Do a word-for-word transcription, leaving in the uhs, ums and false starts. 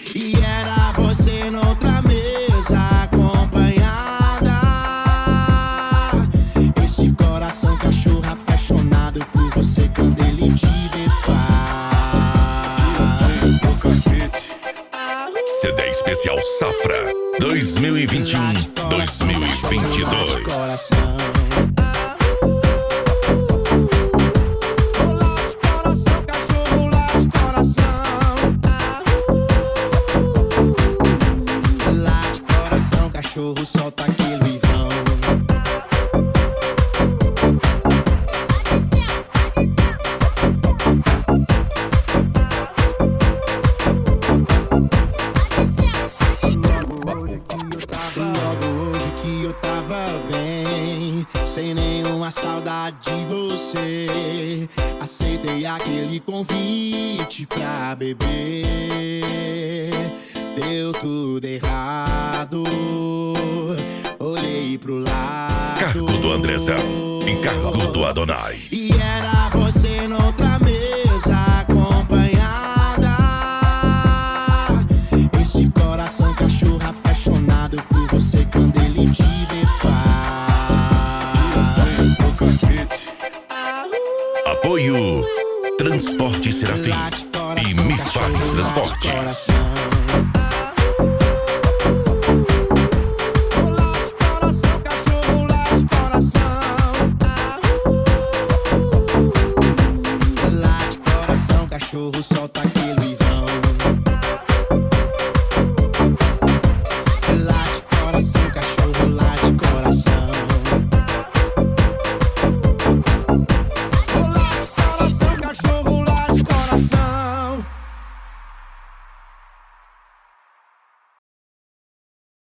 E era você noutra mesa acompanhada. Esse coração cachorro apaixonado por você quando ele te vê faz. C D especial Safra dois mil e vinte e um, dois mil e vinte e dois. Cachorro solta aquele vivão. Logo hoje que eu tava bem, sem nenhuma saudade de você, aceitei aquele convite pra beber. Deu tudo errado, olhei pro lado. Cargo do Andrezão, encargo do Adonai. E era você noutra mesa acompanhada. Esse coração cachorro apaixonado por você quando ele te vê faz. Apoio Transporte Serafim e Me Faz Transportes.